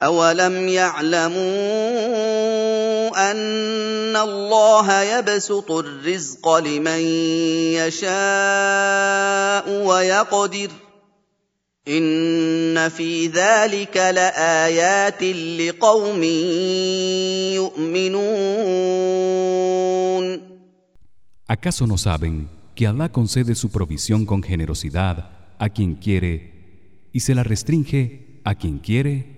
أَوَلَمْ يَعْلَمُوا أَنَّ اللَّهَ يَبْسُطُ الرِّزْقَ لِمَن يَشَاءُ وَيَقْدِرُ ۚ إِنَّ فِي ذَٰلِكَ لَآيَاتٍ لِّقَوْمٍ يُؤْمِنُونَ. ¿Acaso no saben que Allah concede su provisión con generosidad a quien quiere y se la restringe a quien quiere?